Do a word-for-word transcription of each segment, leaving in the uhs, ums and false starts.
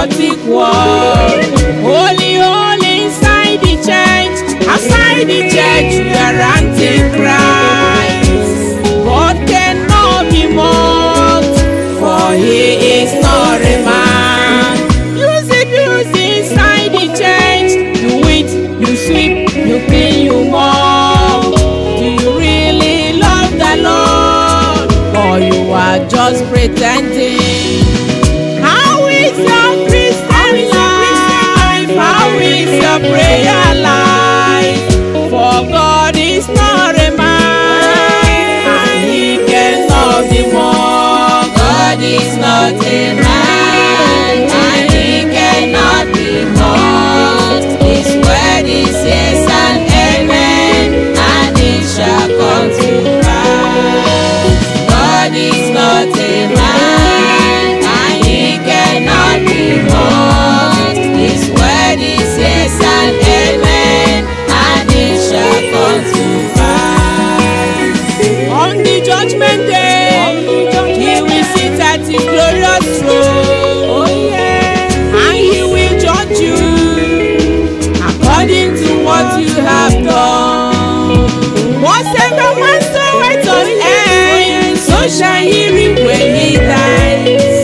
chaotic world. Holy, holy inside the church, outside the church we are antichrist. God cannot be mocked, for he is not a man. Use it, use it inside the church. You eat, you sweep, you clean, you mop. Do you really love the Lord, or you are just pretending? How is your Christian life? How is your prayer life? For God is not a man, and he cannot be mocked. God is not a man, and he cannot be mocked. His word is yes and amen, and it shall come to pass. God is not a man, and he cannot be mocked. His word is yes and amen, and it shall come to pass. On the judgment day, he will sit at his glorious throne. Oh yeah, and he will judge you according to what you have done. Whatever man soweth on earth, so shall he reap when he dies.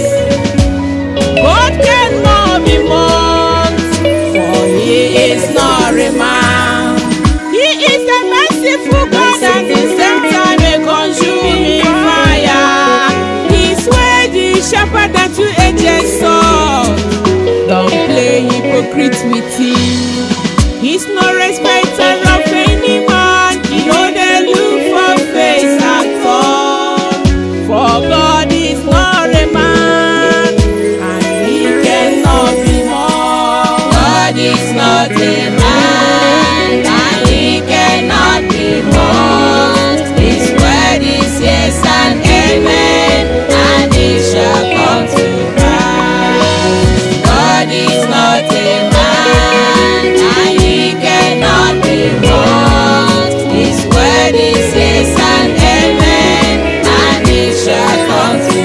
God cannot be mocked, for he is not a man. He is a merciful God, at the same time a consuming fire. His word is sharper than two-edged sword. Don't play hypocrite with him. He's no respecter of any man. He don't look for face at all. For God is not a man, and he cannot be mocked. God is not a man, and he cannot be mocked. His word is yes and amen, and it shall come to pass. God is not a man, and he cannot be mocked. His word is yes and amen, and it shall come to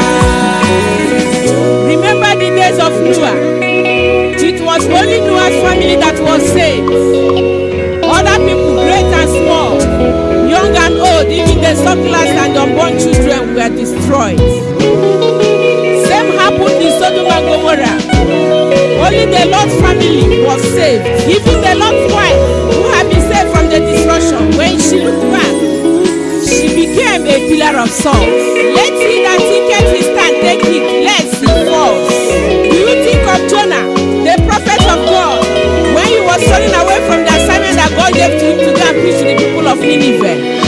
pass. Remember the days of Noah. It was only Noah's family that was saved. Other people, great and small, young and old, even the sucklers and unborn children were destroyed. Same happened in Sodom and Gomorrah. Only the Lord's family was saved. Even the Lord's wife, who had been saved from the destruction, when she looked back, she became a pillar of salt. Let he that thinketh his stand take it, lest he falls. Do you think of Jonah, the prophet of God, when he was running away from the assignment that God gave to him to go and preach to the people of Nineveh?